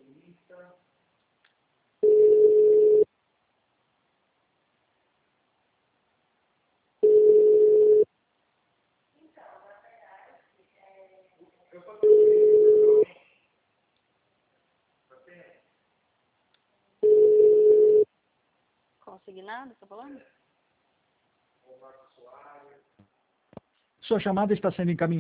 Consignado, tá falando? Sua chamada está sendo encaminhada.